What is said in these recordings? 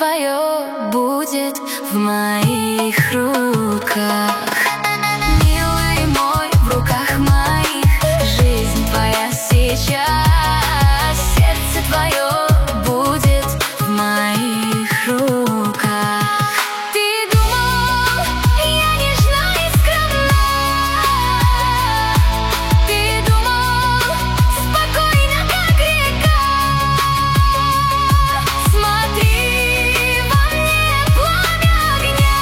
твое будет в моих руках. Милый мой, в руках моих жизнь твоя сейчас. Сердце твое будет в моих руках. Ты думал, я нежна и скромна. Ты думал, спокойно, как река. Смотри, во мне пламя огня.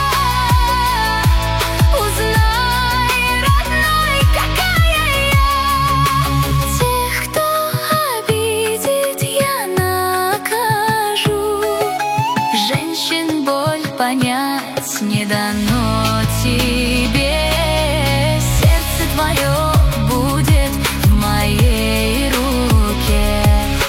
Узнай, родной, какая я. Тех, кто обидит, я накажу. Женщин боль понять не дано тебе. Сердце твое будет в моей руке.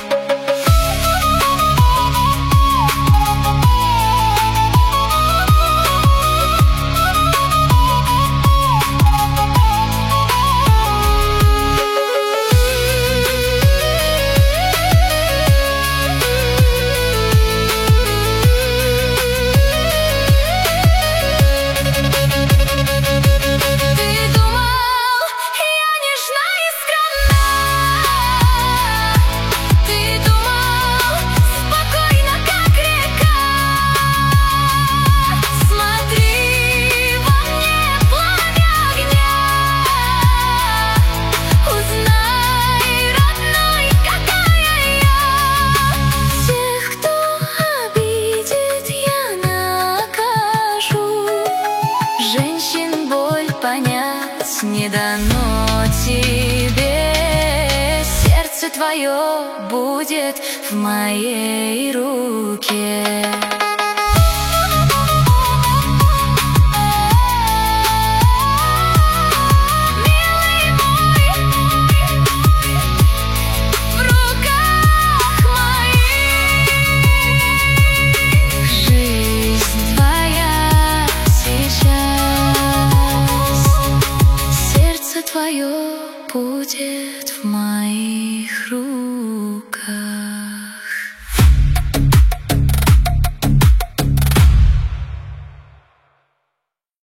Ты думал, я нежна и скромна. Ты думал, спокойно, как река. Смотри, во мне пламя огня. Узнай, родной, какая я. Тех, кто обидит, я накажу. Женщин боль понять не дано тебе. Сердце твое будет в моей руке. Милый мой, в руках моих жизнь твоя сейчас. Сердце твое будет в моих руках.